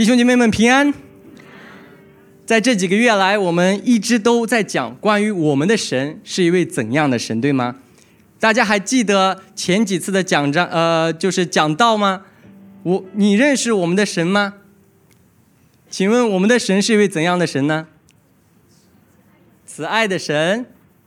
弟兄姐妹们平安。在这几个月来，我们一直都在讲关于我们的神是一位怎样的神，对吗？大家还记得前几次的就是讲道吗？你认识我们的神吗？请问我们的神是一位怎样的神呢？慈爱的神，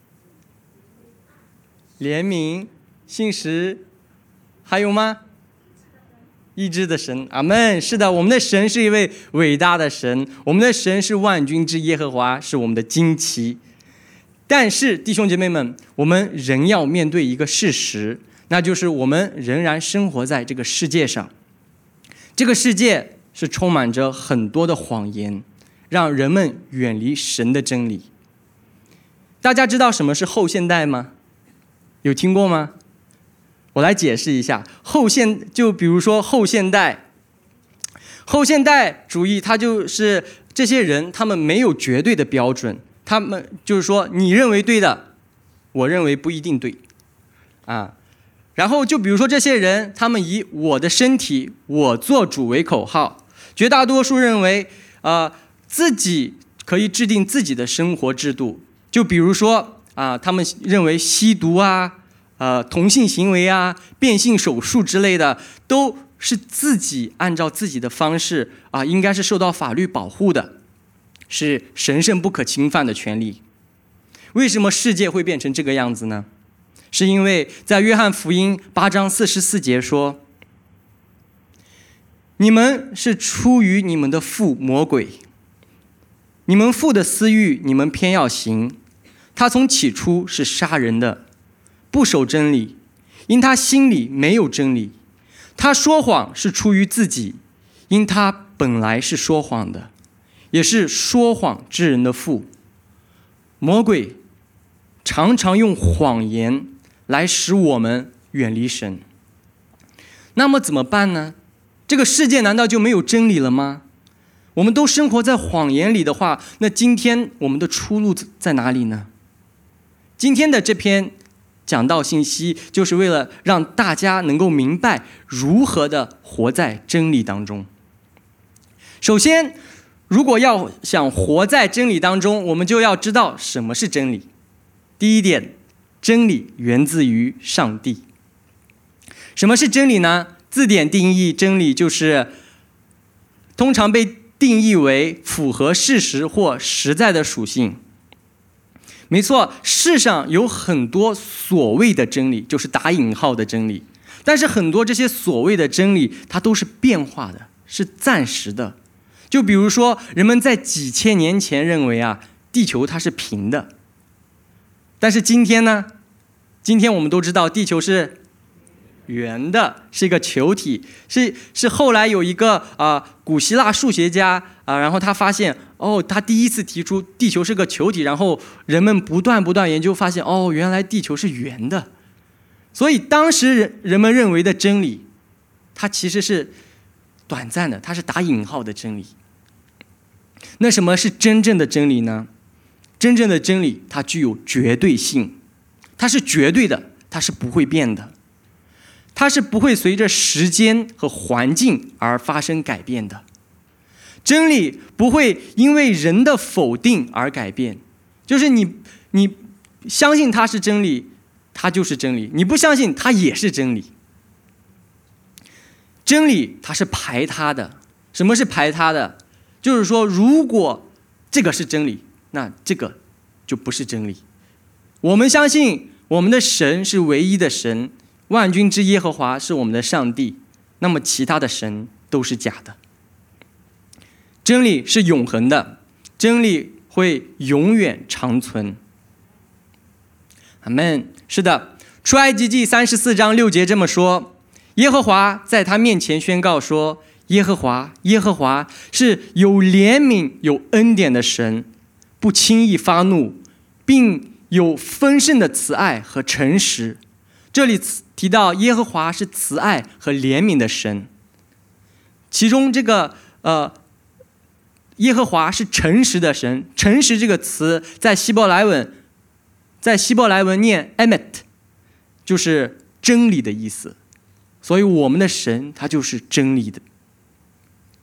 怜悯、信实，还有吗？医治的神，阿们。是的，我们的神是一位伟大的神，我们的神是万军之耶和华，是我们的旌旗。但是弟兄姐妹们，我们仍要面对一个事实，那就是我们仍然生活在这个世界上。这个世界是充满着很多的谎言，让人们远离神的真理。大家知道什么是后现代吗？有听过吗？我来解释一下，就比如说后现代主义，它就是这些人，他们没有绝对的标准，他们就是说你认为对的，我认为不一定对啊。然后就比如说这些人，他们以我的身体我做主为口号，绝大多数认为自己可以制定自己的生活制度。就比如说他们认为吸毒同性行为变性手术之类的，都是自己按照自己的方式应该是受到法律保护的，是神圣不可侵犯的权利。为什么世界会变成这个样子呢？是因为在约翰福音8章44节说，你们是出于你们的父魔鬼，你们父的私欲你们偏要行，他从起初是杀人的，不守真理，因他心里没有真理。他说谎是出于自己，因他本来是说谎的，也是说谎之人的父。魔鬼常常用谎言来使我们远离神。那么怎么办呢？这个世界难道就没有真理了吗？我们都生活在谎言里的话，那今天我们的出路在哪里呢？今天的这篇讲道信息就是为了让大家能够明白如何的活在真理当中。首先，如果要想活在真理当中，我们就要知道什么是真理。第一点，真理源自于上帝。什么是真理呢？字典定义真理就是通常被定义为符合事实或实在的属性。没错，世上有很多所谓的真理，就是打引号的真理，但是很多这些所谓的真理它都是变化的，是暂时的。就比如说人们在几千年前认为地球它是平的，但是今天呢？今天我们都知道地球是圆的，是一个球体，是后来有一个古希腊数学家然后他发现他第一次提出地球是个球体，然后人们不断研究，发现原来地球是圆的。所以当时人们认为的真理，它其实是短暂的，它是打引号的真理。那什么是真正的真理呢？真正的真理它具有绝对性，它是绝对的，它是不会变的，它是不会随着时间和环境而发生改变的。真理不会因为人的否定而改变，就是你相信它是真理，它就是真理；你不相信，它也是真理。真理它是排他的。什么是排他的？就是说，如果这个是真理，那这个就不是真理。我们相信我们的神是唯一的神，万军之耶和华是我们的上帝，那么其他的神都是假的。真理是永恒的，真理会永远长存。阿们。是的，出埃及记34章6节这么说，耶和华在他面前宣告说，耶和华是有怜悯有恩典的神，不轻易发怒，并有丰盛的慈爱和诚实。这里提到耶和华是慈爱和怜悯的神，其中这个耶和华是诚实的神。诚实这个词在希伯来文念 emet， 就是真理的意思。所以我们的神他就是真理的。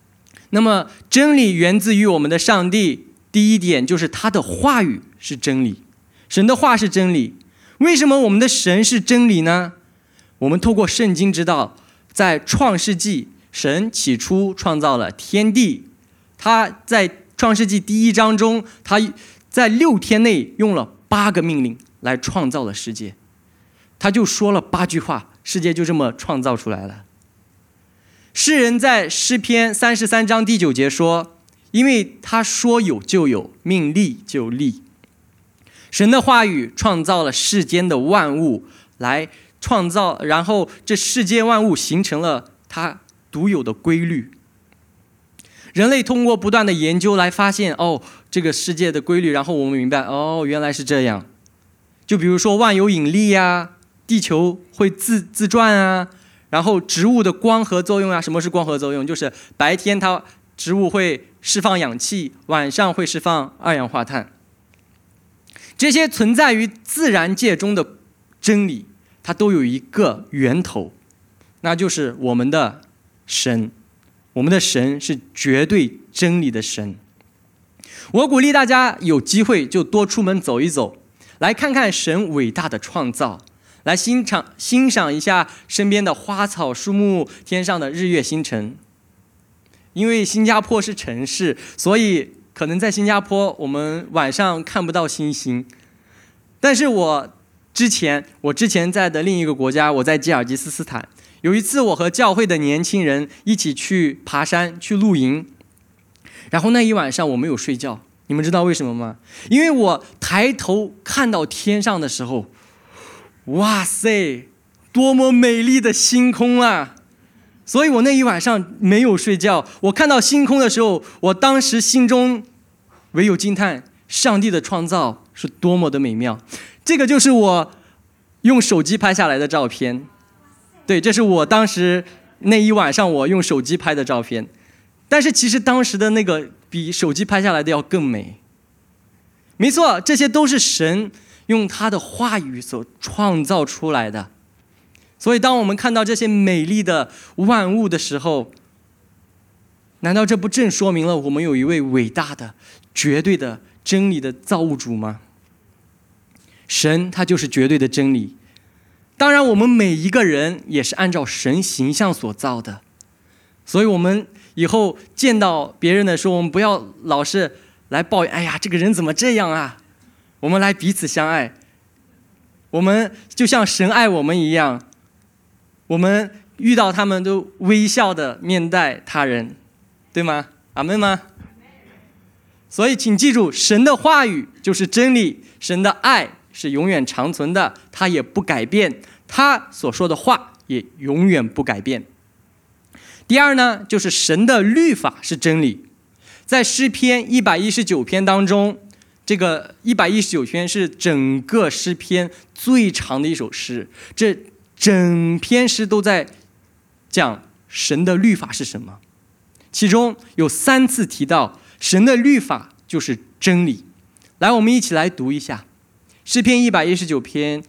那么真理源自于我们的上帝，第一点就是他的话语是真理，神的话是真理。为什么我们的神是真理呢？我们透过圣经知道，在创世纪，神起初创造了天地，他在创世纪第1章中，他在6天内用了8个命令来创造了世界，他就说了8句话，世界就这么创造出来了。诗人在诗篇33章第9节说，因为他说有就有，命立就立。神的话语创造了世间的万物，来创造，然后这世界万物形成了它独有的规律。人类通过不断的研究来发现，这个世界的规律，然后我们明白，原来是这样。就比如说万有引力啊，地球会自转啊，然后植物的光合作用啊。什么是光合作用？就是白天植物会释放氧气，晚上会释放二氧化碳。这些存在于自然界中的真理，它都有一个源头，那就是我们的神。我们的神是绝对真理的神。我鼓励大家有机会就多出门走一走，来看看神伟大的创造，来欣赏一下身边的花草树木，天上的日月星辰。因为新加坡是城市，所以可能在新加坡我们晚上看不到星星。但是我之前在的另一个国家，我在吉尔吉斯斯坦，有一次我和教会的年轻人一起去爬山，去露营，然后那一晚上我没有睡觉。你们知道为什么吗？因为我抬头看到天上的时候，哇塞，多么美丽的星空啊！所以我那一晚上没有睡觉。我看到星空的时候，我当时心中唯有惊叹，上帝的创造是多么的美妙。这个就是我用手机拍下来的照片。对，这是我当时那一晚上我用手机拍的照片。但是其实当时的那个比手机拍下来的要更美。没错，这些都是神用他的话语所创造出来的。所以当我们看到这些美丽的万物的时候，难道这不正说明了我们有一位伟大的、绝对的真理的造物主吗？神他就是绝对的真理。当然我们每一个人也是按照神形象所造的，所以我们以后见到别人的时候，我们不要老是来抱怨，哎呀，这个人怎么这样啊？我们来彼此相爱，我们就像神爱我们一样，我们遇到他们都微笑的面带他人，对吗？阿们吗？所以请记住，神的话语就是真理，神的爱是永远长存的，他也不改变，他所说的话也永远不改变。第二呢，就是神的律法是真理。在诗篇119篇当中，这个119篇是整个诗篇最长的一首诗，这整篇诗都在讲神的律法是什么。其中有3次提到神的律法就是真理。来，我们一起来读一下诗篇119篇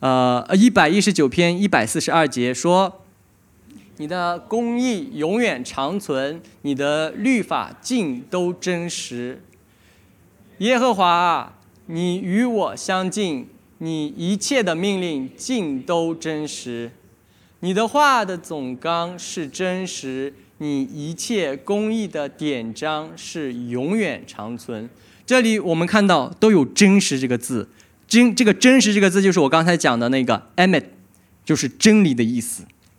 142节说，你的公义永远长存，你的律法尽都真实。耶和华啊，你与我相近，你一切的命令尽都真实。你的话的总纲是真实，你一切公义的典章是永远长存。这里我们看到都有真实这个字，这个真实这个字就是我刚才讲的那个 emet， 就是真理的意思。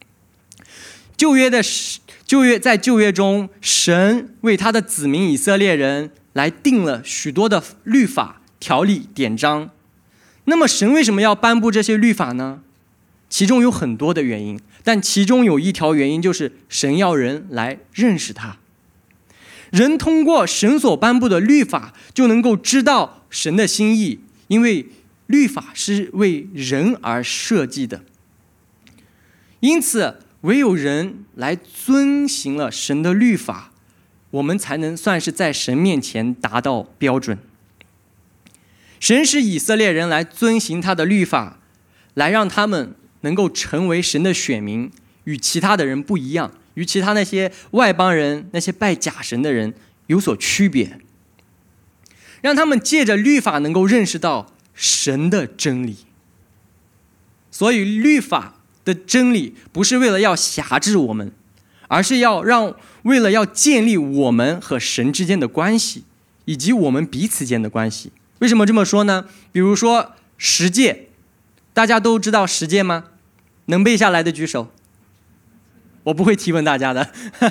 在旧约中，神为他的子民以色列人来定了许多的律法、条例、典章。那么神为什么要颁布这些律法呢？其中有很多的原因，但其中有一条原因就是神要人来认识他。人通过神所颁布的律法就能够知道神的心意，因为律法是为人而设计的。因此唯有人来遵行了神的律法，我们才能算是在神面前达到标准。神使以色列人来遵行他的律法，来让他们能够成为神的选民，与其他的人不一样， 与其他那些外邦人、那些拜假神的人有所区别，让他们借着律法能够认识到神的真理。所以律法的真理不是为了要辖制我们，而是为了要建立我们和神之间的关系，以及我们彼此间的关系。为什么这么说呢？比如说十诫，大家都知道十诫吗？能背下来的举手。我不会提问大家的。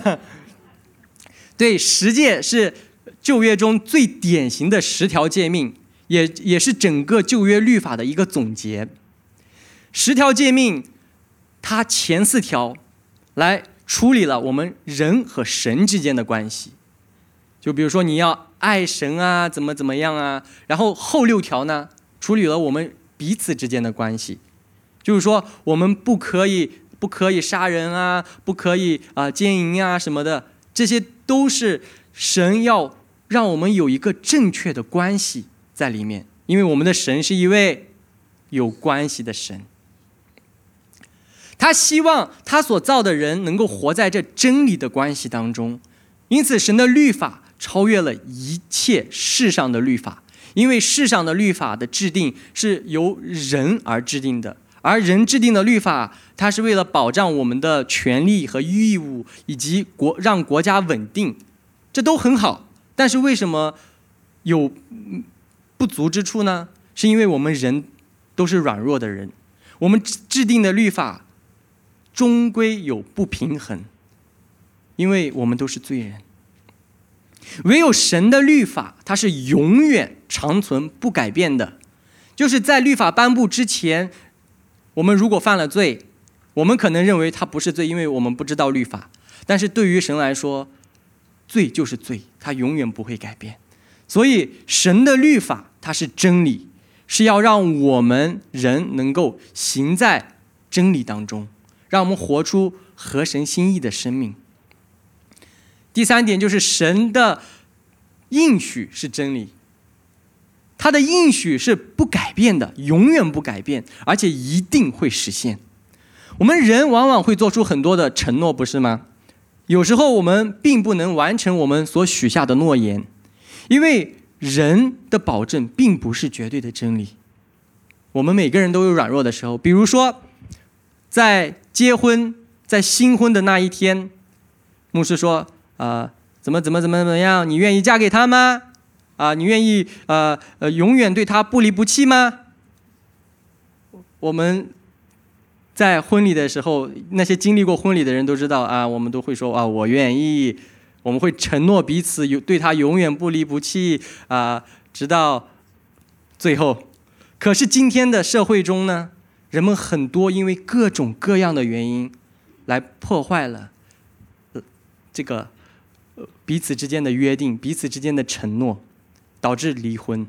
对，十诫是旧约中最典型的10条诫命，也是整个旧约律法的一个总结。10条诫命，它前4条来处理了我们人和神之间的关系，就比如说你要爱神啊，怎么样啊。然后后6条呢，处理了我们彼此之间的关系，就是说我们不可以杀人啊，不可以奸淫啊什么的，这些都是神要让我们有一个正确的关系在里面，因为我们的神是一位有关系的神。他希望他所造的人能够活在这真理的关系当中，因此神的律法超越了一切世上的律法，因为世上的律法的制定是由人而制定的，而人制定的律法，它是为了保障我们的权利和义务，以及让国家稳定，这都很好。但是为什么有不足之处呢？是因为我们人都是软弱的人，我们制定的律法终归有不平衡，因为我们都是罪人。唯有神的律法，它是永远长存不改变的。就是在律法颁布之前，我们如果犯了罪，我们可能认为它不是罪，因为我们不知道律法。但是对于神来说，罪就是罪，它永远不会改变。所以神的律法它是真理，是要让我们人能够行在真理当中，让我们活出合神心意的生命。第3点就是神的应许是真理，他的应许是不改变的，永远不改变，而且一定会实现。我们人往往会做出很多的承诺，不是吗？有时候我们并不能完成我们所许下的诺言，因为人的保证并不是绝对的真理。我们每个人都有软弱的时候，比如说在结婚，在新婚的那一天，牧师说怎么样，你愿意嫁给他吗？你愿意永远对他不离不弃吗？我们在婚礼的时候，那些经历过婚礼的人都知道我们都会说我愿意，我们会承诺彼此对他永远不离不弃直到最后。可是今天的社会中呢，人们很多因为各种各样的原因来破坏了这个彼此之间的约定，彼此之间的承诺，导致离婚。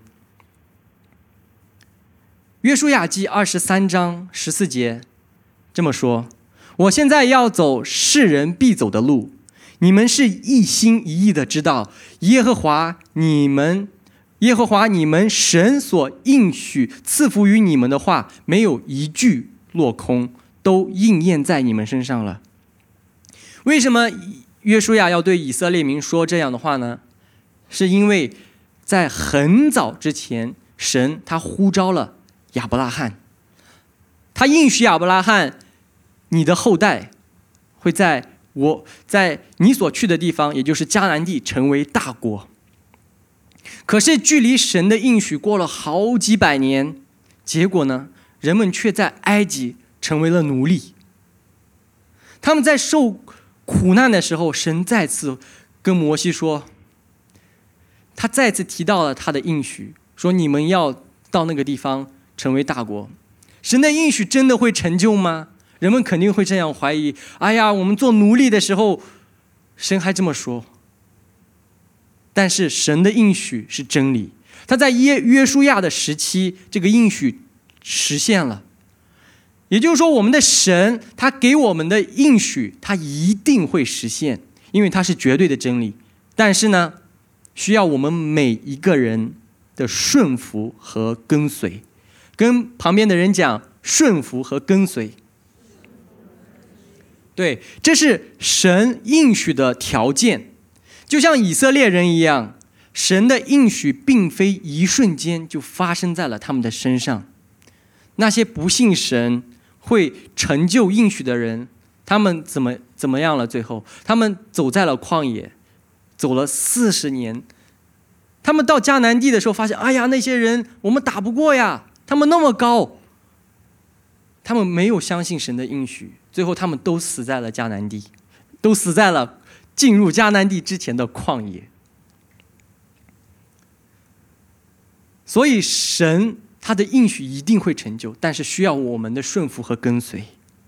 约书亚记23章14节这么说：我现在要走世人必走的路，你们是一心一意的知道耶和华你们神所应许赐福于你们的话，没有一句落空，都应验在你们身上了。为什么约书亚要对以色列民说这样的话呢？是因为在很早之前，神他呼召了亚伯拉罕，他应许亚伯拉罕，你的后代会在你所去的地方，也就是迦南地，成为大国。可是距离神的应许过了好几百年，结果呢，人们却在埃及成为了奴隶。他们在受苦难的时候，神再次跟摩西说，他再次提到了他的应许，说你们要到那个地方成为大国。神的应许真的会成就吗？人们肯定会这样怀疑。我们做奴隶的时候，神还这么说。但是神的应许是真理，他在约书亚的时期，这个应许实现了。也就是说，我们的神他给我们的应许，他一定会实现，因为他是绝对的真理。但是呢，需要我们每一个人的顺服和跟随。跟旁边的人讲，顺服和跟随。 对，这是神应许的条件，就像以色列人一样，神的应许并非一瞬间就发生在了他们的身上。那些不信神会成就应许的人，他们怎么样了？最后，他们走在了旷野，走了40年。他们到迦南地的时候，发现，哎呀，那些人我们打不过呀，他们那么高。他们没有相信神的应许，最后他们都死在了迦南地，都死在了进入迦南地之前的旷野。所以神他的应许一定会成就，但是需要我们的顺服和跟随。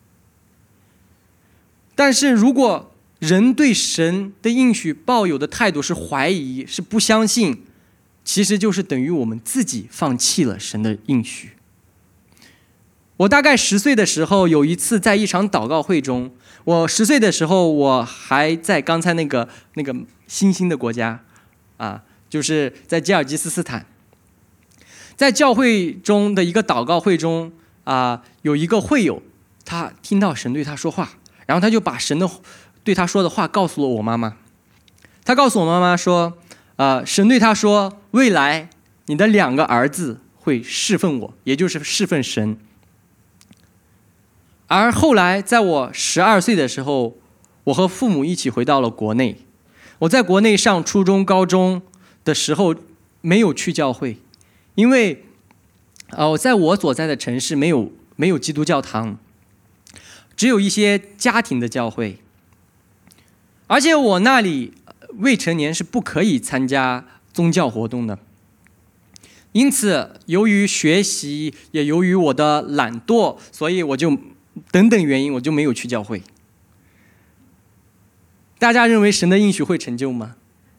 但是如果人对神的应许抱有的态度是怀疑，是不相信，其实就是等于我们自己放弃了神的应许。我大概10岁的时候，有一次在一场祷告会中，我10岁的时候，我还在刚才那个新兴的国家就是在吉尔吉斯斯坦。在教会中的一个祷告会中有一个会友，他听到神对他说话，然后他就把神的对他说的话告诉了我妈妈。他告诉我妈妈说，神对他说，未来你的2个儿子会侍奉我，也就是侍奉神。而后来在我12岁的时候，我和父母一起回到了国内。我在国内上初中高中的时候没有去教会，因为在我所在的城市没有基督教堂，只有一些家庭的教会。而且我那里未成年是不可以参加宗教活动的。因此由于学习，也由于我的懒惰，所以我就等等原因，我就没有去教会。大家认为神的应许会成就吗？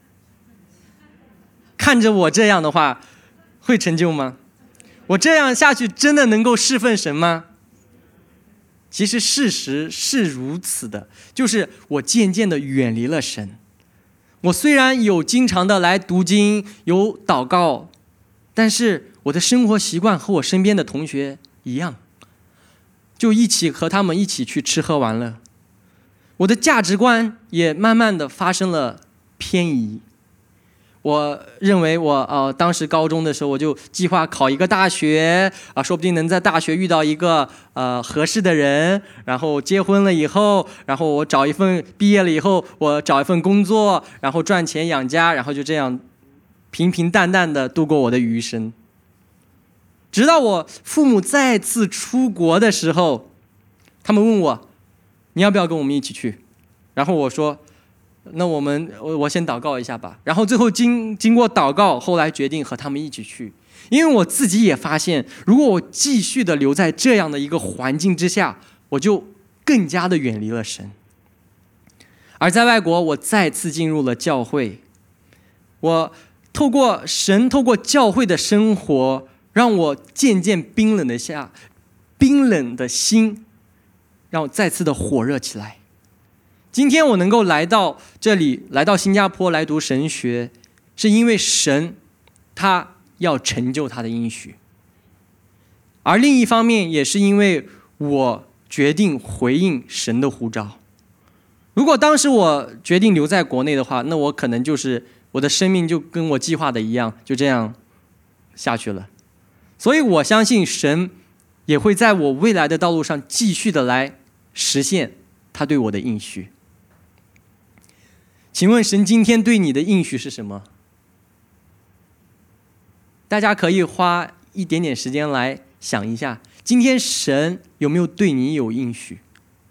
看着我这样的话，会成就吗？我这样下去真的能够侍奉神吗？其实事实是如此的，就是我渐渐的远离了神。我虽然有经常的来读经，有祷告，但是我的生活习惯和我身边的同学一样，就一起和他们一起去吃喝玩乐。我的价值观也慢慢的发生了偏移。我认为我当时高中的时候，我就计划考一个大学说不定能在大学遇到一个合适的人，然后结婚了以后，然后我毕业了以后，我找一份工作，然后赚钱养家，然后就这样平平淡淡的度过我的余生。直到我父母再次出国的时候，他们问我，你要不要跟我们一起去？然后我说，那我先祷告一下吧。然后最后经过祷告，后来决定和他们一起去。因为我自己也发现，如果我继续的留在这样的一个环境之下，我就更加的远离了神。而在外国，我再次进入了教会。我透过教会的生活，让我渐渐冰冷的心让我再次的火热起来。今天我能够来到这里，来到新加坡来读神学，是因为神他要成就他的应许。而另一方面也是因为我决定回应神的呼召。如果当时我决定留在国内的话，那我可能就是我的生命就跟我计划的一样，就这样下去了。所以我相信神也会在我未来的道路上继续的来实现他对我的应许。请问神今天对你的应许是什么？大家可以花一点点时间来想一下，今天神有没有对你有应许？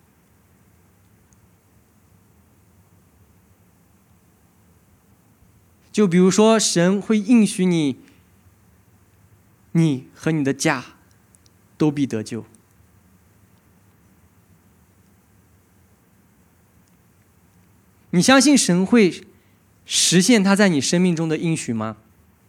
就比如说神会应许你和你的家都必得救。你相信神会实现他在你生命中的应许吗？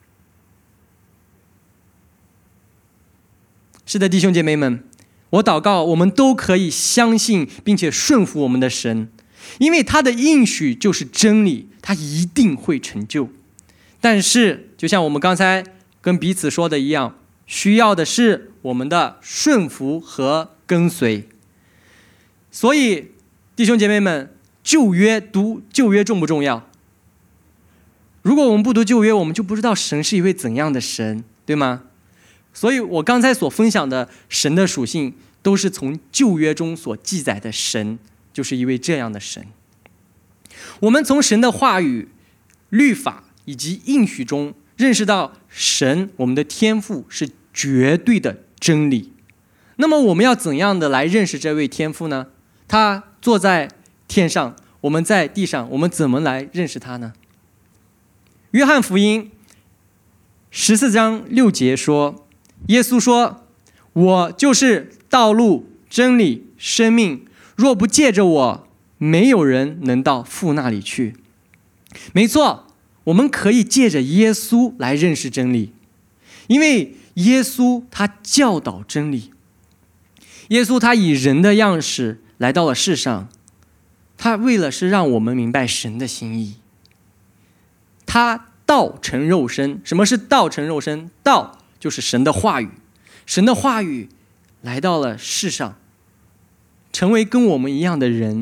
是的，弟兄姐妹们，我祷告我们都可以相信并且顺服我们的神，因为他的应许就是真理，他一定会成就。但是就像我们刚才跟彼此说的一样，需要的是我们的顺服和跟随。所以弟兄姐妹们，读旧约重不重要？如果我们不读旧约，我们就不知道神是一位怎样的神，对吗？所以我刚才所分享的神的属性，都是从旧约中所记载的神，就是一位这样的神。我们从神的话语、律法以及应许中认识到神，我们的天父是绝对的真理。那么我们要怎样的来认识这位天父呢？他坐在天上，我们在地上，我们怎么来认识他呢？约翰福音14章6节说，耶稣说，我就是道路、真理、生命，若不借着我，没有人能到父那里去。没错，我们可以借着耶稣来认识真理，因为耶稣他教导真理。耶稣他以人的样式来到了世上，他为了是让我们明白神的心意。他道成肉身。什么是道成肉身？道就是神的话语，神的话语来到了世上，成为跟我们一样的人。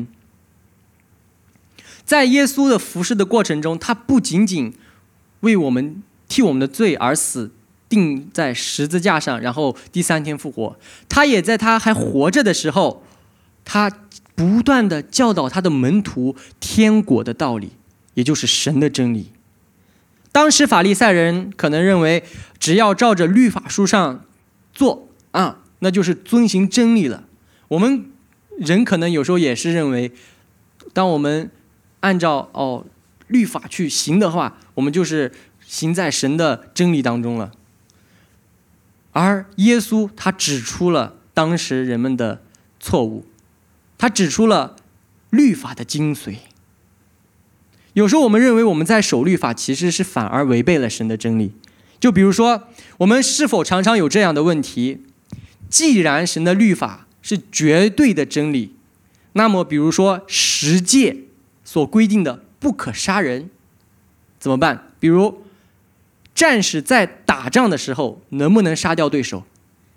在耶稣的服事的过程中，他不仅仅为我们替我们的罪而死，钉在十字架上，然后第3天复活，他也在他还活着的时候，他不断的教导他的门徒天国的道理，也就是神的真理。当时法利赛人可能认为，只要照着律法书上做那就是遵行真理了。我们人可能有时候也是认为，当我们按照律法去行的话，我们就是行在神的真理当中了。而耶稣他指出了当时人们的错误，他指出了律法的精髓。有时候我们认为我们在守律法，其实是反而违背了神的真理。就比如说，我们是否常常有这样的问题，既然神的律法是绝对的真理，那么比如说十诫所规定的不可杀人怎么办？比如战士在打仗的时候能不能杀掉对手？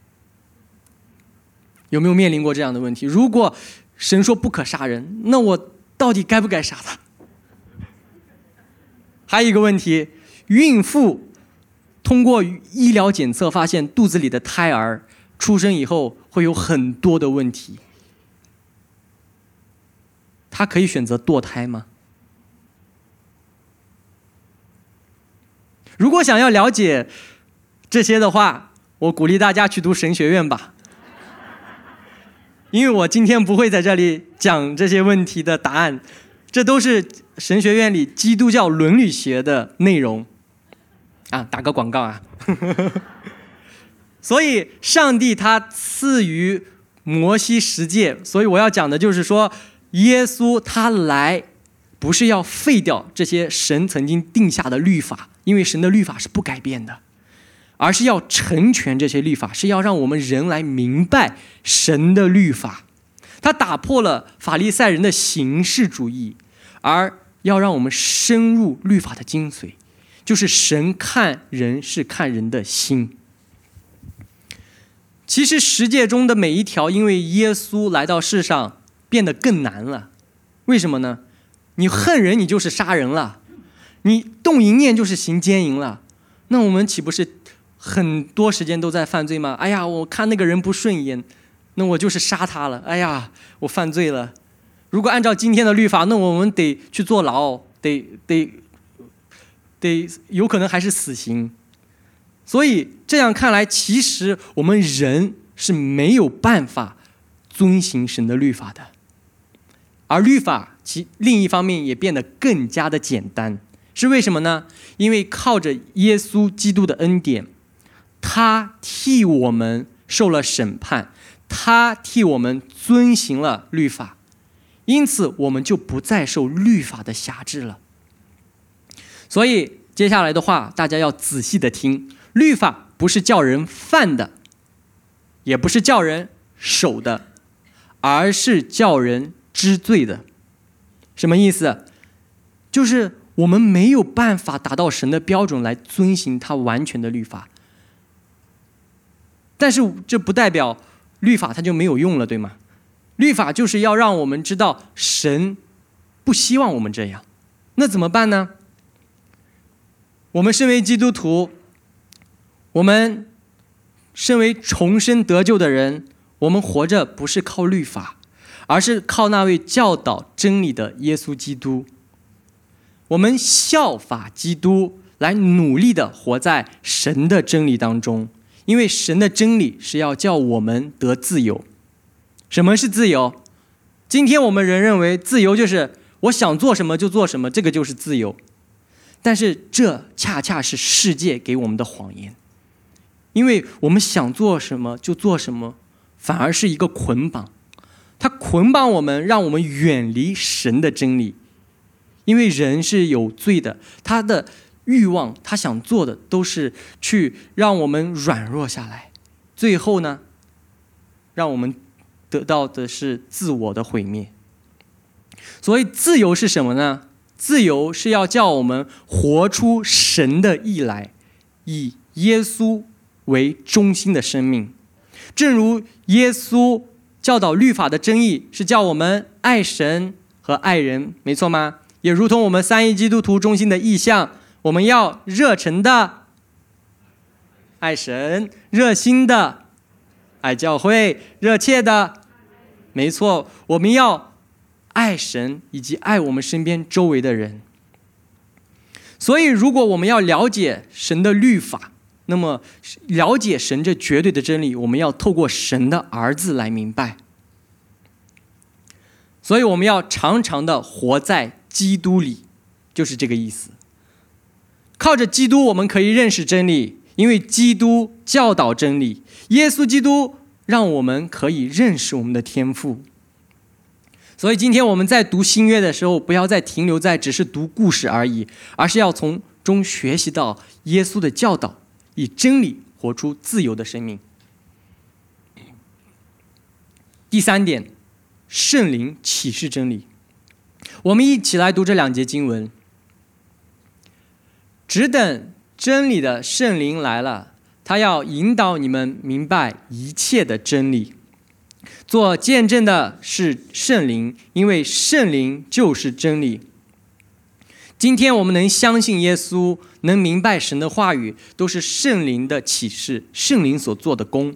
有没有面临过这样的问题？如果神说不可杀人，那我到底该不该杀他？还有一个问题，孕妇通过医疗检测发现肚子里的胎儿出生以后会有很多的问题，她可以选择堕胎吗？如果想要了解这些的话，我鼓励大家去读神学院吧，因为我今天不会在这里讲这些问题的答案，这都是神学院里基督教伦理学的内容打个广告所以上帝他赐予摩西十诫，所以我要讲的就是说，耶稣他来不是要废掉这些神曾经定下的律法，因为神的律法是不改变的，而是要成全这些律法，是要让我们人来明白神的律法。他打破了法利赛人的形式主义，而要让我们深入律法的精髓，就是神看人是看人的心。其实十诫中的每一条，因为耶稣来到世上变得更难了。为什么呢？你恨人，你就是杀人了；你动淫念，就是行奸淫了。那我们岂不是很多时间都在犯罪吗？哎呀，我看那个人不顺眼，那我就是杀他了。哎呀，我犯罪了。如果按照今天的律法，那我们得去坐牢，得有可能还是死刑。所以这样看来，其实我们人是没有办法遵行神的律法的。而律法其另一方面也变得更加的简单，是为什么呢？因为靠着耶稣基督的恩典，他替我们受了审判，他替我们遵行了律法，因此我们就不再受律法的辖制了。所以接下来的话大家要仔细的听，律法不是叫人犯的，也不是叫人守的，而是叫人知罪的。什么意思？就是我们没有办法达到神的标准来遵行他完全的律法，但是这不代表律法它就没有用了，对吗？ 律法就是要让我们知道神不希望我们这样。那怎么办呢？我们身为基督徒，我们身为重生得救的人，我们活着不是靠律法，而是靠那位教导真理的耶稣基督。我们效法基督，来努力的活在神的真理当中，因为神的真理是要叫我们得自由。什么是自由？今天我们人认为自由就是我想做什么就做什么，这个就是自由。但是这恰恰是世界给我们的谎言，因为我们想做什么就做什么，反而是一个捆绑。它捆绑我们，让我们远离神的真理。因为人是有罪的，他的欲望，他想做的都是去让我们软弱下来，最后呢，让我们得到的是自我的毁灭。所以自由是什么呢？自由是要叫我们活出神的义来，以耶稣为中心的生命。正如耶稣教导律法的真义是叫我们爱神和爱人，没错吗？也如同我们三一基督徒中心的意向，我们要热忱的爱神，热心的爱教会，热切的，没错，我们要爱神以及爱我们身边周围的人。所以如果我们要了解神的律法，那么了解神这绝对的真理，我们要透过神的儿子来明白。所以我们要常常的活在基督里，就是这个意思。靠着基督我们可以认识真理，因为基督教导真理，耶稣基督让我们可以认识我们的天父。所以今天我们在读新约的时候，不要再停留在只是读故事而已，而是要从中学习到耶稣的教导，以真理活出自由的生命。第三点，圣灵启示真理。我们一起来读这两节经文。只等真理的圣灵来了，他要引导你们明白一切的真理。做见证的是圣灵，因为圣灵就是真理。今天我们能相信耶稣，能明白神的话语，都是圣灵的启示，圣灵所做的工。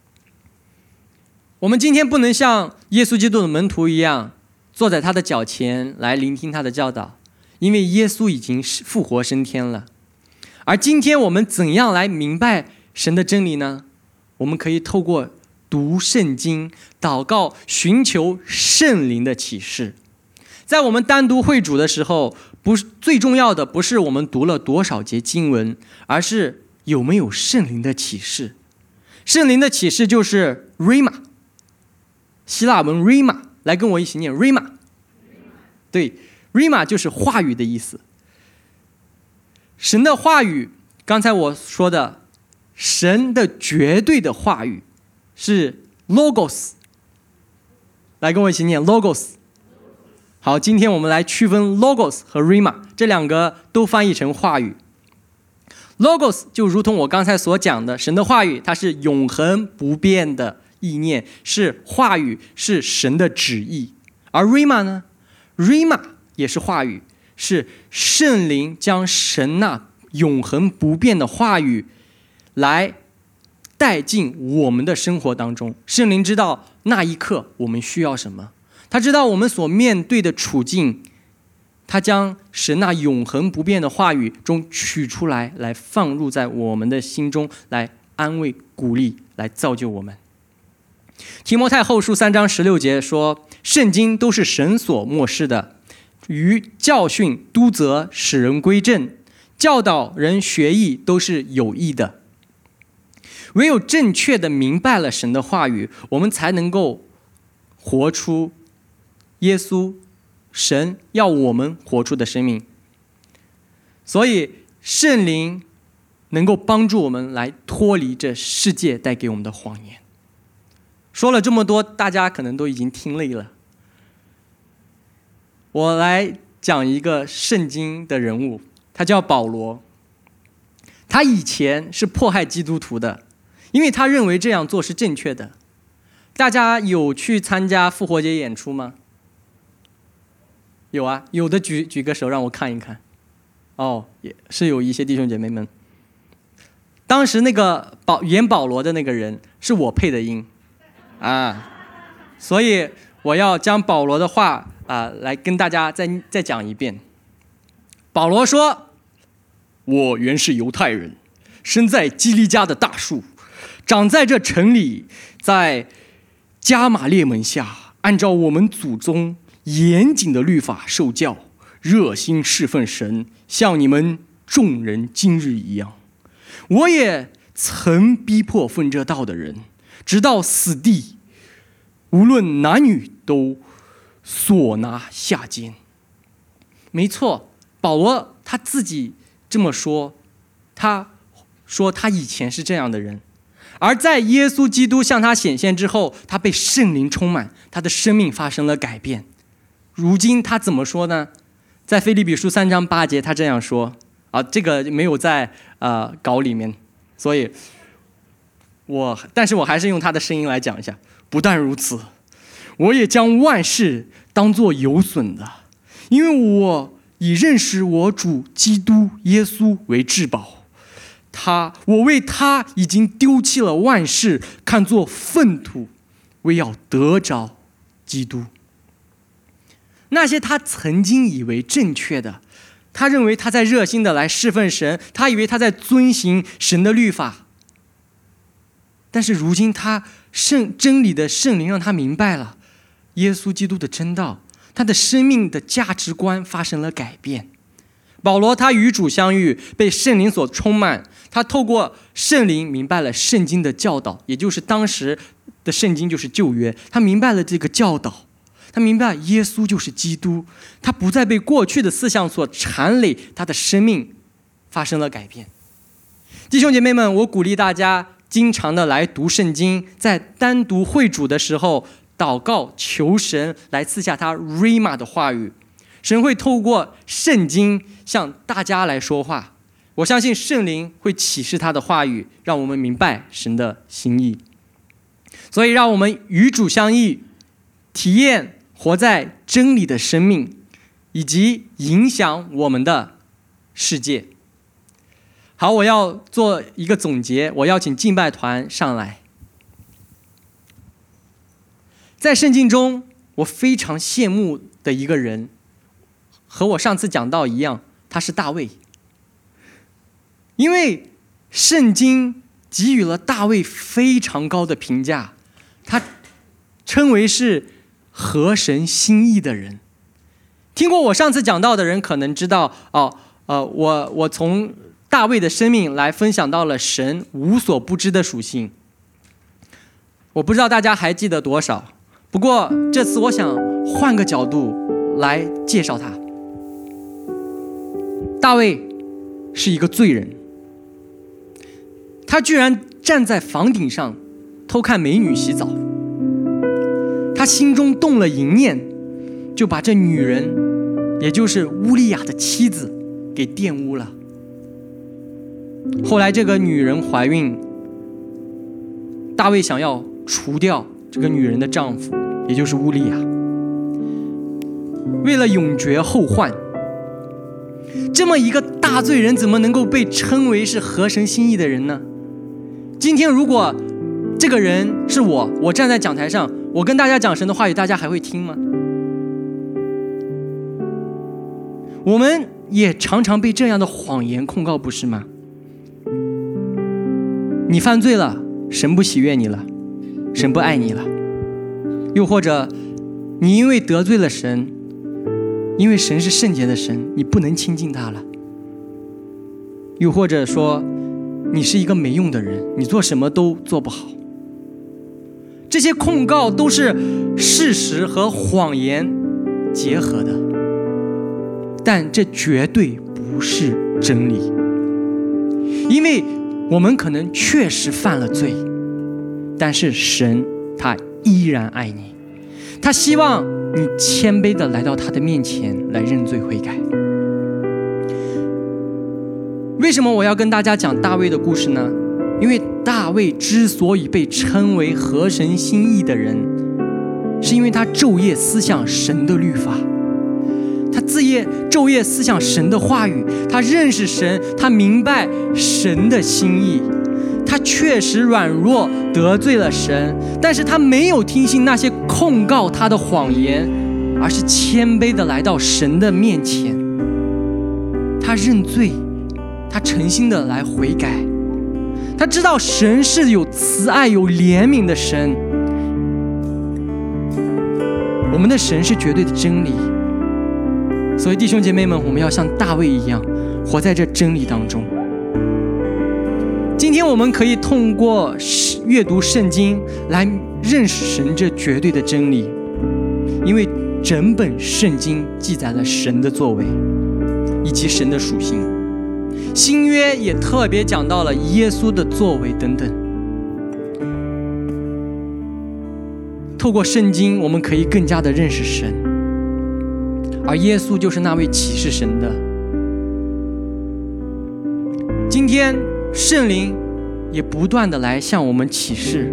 我们今天不能像耶稣基督的门徒一样，坐在他的脚前来聆听他的教导，因为耶稣已经复活升天了。而今天我们怎样来明白神的真理呢？我们可以透过读圣经、祷告，寻求圣灵的启示。在我们单独会主的时候，不是最重要的，不是我们读了多少节经文，而是有没有圣灵的启示。圣灵的启示就是 Rhema， 希腊文 Rhema， 来跟我一起念 Rhema。 对， Rhema 就是话语的意思。神的话语，刚才我说的神的绝对的话语是 Logos， 来跟我一起念 Logos。 好，今天我们来区分 Logos 和 Rhema， 这两个都翻译成话语。Logos 就如同我刚才所讲的，神的话语它是永恒不变的意念，是话语，是神的旨意。而 Rhema 呢？ Rhema 也是话语，是圣灵将神那永恒不变的话语来带进我们的生活当中。圣灵知道那一刻我们需要什么，他知道我们所面对的处境，他将神那永恒不变的话语中取出来，来放入在我们的心中，来安慰鼓励，来造就我们。提摩太后书3章16节说，圣经都是神所默示的，于教训、督责、使人归正、教导人学义，都是有益的。唯有正确的明白了神的话语，我们才能够活出耶稣神要我们活出的生命。所以圣灵能够帮助我们来脱离这世界带给我们的谎言。说了这么多，大家可能都已经听累了，我来讲一个圣经的人物，他叫保罗。他以前是迫害基督徒的，因为他认为这样做是正确的。 大家有去参加复活节演出吗？有啊，有的举个手让我看一看。哦，也是有一些弟兄姐妹们。当时那个演保罗的那个人是我配的音啊，所以我要将保罗的话来跟大家再讲一遍。保罗说：“我原是犹太人，生在基利家的大树，长在这城里，在加玛列门下，按照我们祖宗严谨的律法受教，热心侍奉神，像你们众人今日一样。我也曾逼迫奉这道的人，直到死地，无论男女都所拿下监。”没错，保罗他自己这么说，他说他以前是这样的人，而在耶稣基督向他显现之后，他被圣灵充满，他的生命发生了改变。如今他怎么说呢？在腓立比书3章8节，他这样说这个没有在稿里面，所以但是我还是用他的声音来讲一下。不但如此，我也将万事当作有损的，因为我以认识我主基督耶稣为至宝。我为他已经丢弃了万事，看作粪土，为要得着基督。那些他曾经以为正确的，他认为他在热心的来侍奉神，他以为他在遵行神的律法，但是如今他真理的圣灵让他明白了耶稣基督的真道，他的生命的价值观发生了改变。保罗他与主相遇，被圣灵所充满，他透过圣灵明白了圣经的教导，也就是当时的圣经就是旧约，他明白了这个教导，他明白耶稣就是基督，他不再被过去的思想所缠累，他的生命发生了改变。弟兄姐妹们，我鼓励大家经常的来读圣经，在单独会主的时候祷告，求神来赐下他 Rhema 的话语。神会透过圣经向大家来说话，我相信圣灵会启示他的话语，让我们明白神的心意。所以让我们与主相遇，体验活在真理的生命，以及影响我们的世界。好，我要做一个总结，我邀请敬拜团上来。在圣经中，我非常羡慕的一个人，和我上次讲到一样，他是大卫。因为圣经给予了大卫非常高的评价，他称为是合神心意的人。听过我上次讲到的人可能知道我从大卫的生命来分享到了神无所不知的属性。我不知道大家还记得多少，不过这次我想换个角度来介绍他。大卫是一个罪人，他居然站在房顶上偷看美女洗澡，他心中动了淫念，就把这女人，也就是乌利亚的妻子给玷污了。后来这个女人怀孕，大卫想要除掉这个女人的丈夫，也就是乌利亚。为了永绝后患，这么一个大罪人怎么能够被称为是合神心意的人呢？今天如果这个人是我站在讲台上，我跟大家讲神的话语，大家还会听吗？我们也常常被这样的谎言控告，不是吗？你犯罪了，神不喜悦你了，神不爱你了。又或者你因为得罪了神，因为神是圣洁的神，你不能亲近他了。又或者说你是一个没用的人，你做什么都做不好。这些控告都是事实和谎言结合的，但这绝对不是真理。因为我们可能确实犯了罪，但是神他依然爱你，他希望你谦卑的来到他的面前来认罪悔改。为什么我要跟大家讲大卫的故事呢？ 因为大卫之所以被称为合神心意的人，是因为他昼夜思想神的律法，他昼夜思想神的话语，他认识神，他明白神的心意。他确实软弱得罪了神，但是他没有听信那些控告他的谎言，而是谦卑地来到神的面前。他认罪，他诚心地来悔改。他知道神是有慈爱有怜悯的神，我们的神是绝对的真理。所以弟兄姐妹们，我们要像大卫一样活在这真理当中。今天我们可以通过阅读圣经来认识神这绝对的真理，因为整本圣经记载了神的作为以及神的属性。新约也特别讲到了耶稣的作为等等。透过圣经，我们可以更加的认识神，而耶稣就是那位启示神的。今天圣灵也不断的来向我们启示，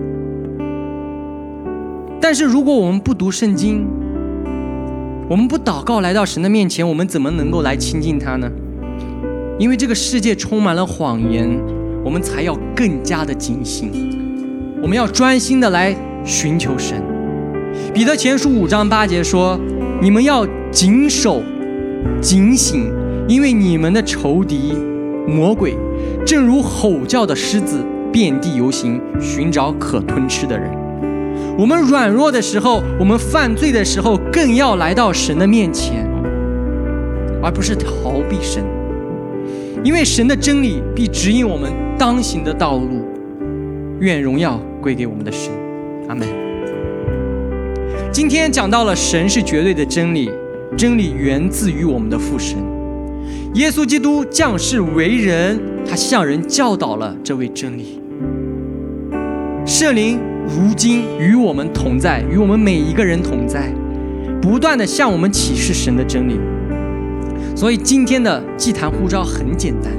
但是如果我们不读圣经，我们不祷告来到神的面前，我们怎么能够来亲近他呢？因为这个世界充满了谎言，我们才要更加的警醒，我们要专心的来寻求神。彼得前书5章8节说，你们要谨守警醒，因为你们的仇敌魔鬼正如吼叫的狮子遍地游行，寻找可吞吃的人。我们软弱的时候，我们犯罪的时候，更要来到神的面前，而不是逃避神。因为神的真理必指引我们当行的道路。愿荣耀归给我们的神，阿们。今天讲到了神是绝对的真理，真理源自于我们的父神。耶稣基督降世为人，他向人教导了这位真理。圣灵如今与我们同在，与我们每一个人同在，不断的向我们启示神的真理。所以今天的祭坛呼召很简单，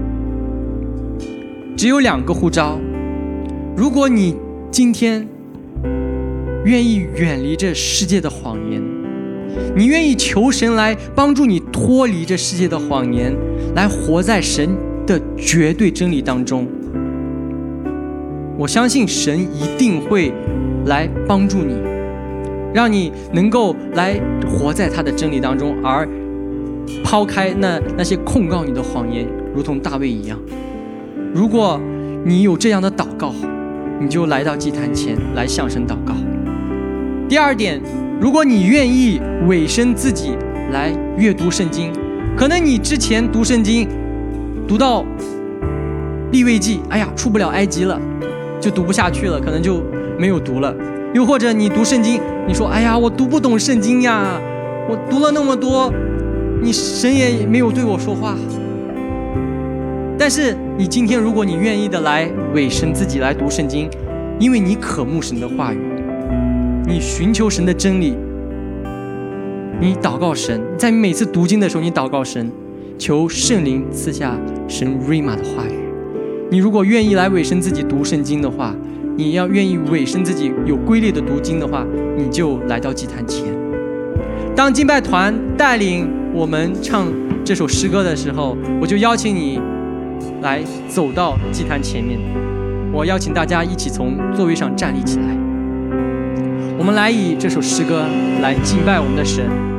只有2个呼召。如果你今天愿意远离这世界的谎言，你愿意求神来帮助你脱离这世界的谎言，来活在神的绝对真理当中，我相信神一定会来帮助你，让你能够来活在他的真理当中，而抛开那些控告你的谎言，如同大卫一样。如果你有这样的祷告，你就来到祭坛前来向神祷告。第二点，如果你愿意委身自己来阅读圣经，可能你之前读圣经读到利未记，出不了埃及了，就读不下去了，可能就没有读了。又或者你读圣经，你说我读不懂圣经呀，我读了那么多，神也没有对我说话。但是你今天如果你愿意的来委身自己来读圣经，因为你渴慕神的话语，你寻求神的真理，你祷告神，在每次读经的时候你祷告神，求圣灵赐下神 Rhema 的话语。你如果愿意来委身自己读圣经的话，你要愿意委身自己有规律的读经的话，你就来到祭坛前。当敬拜团带领我们唱这首诗歌的时候，我就邀请你来走到祭坛前面，我邀请大家一起从座位上站立起来，我们来以这首诗歌来敬拜我们的神。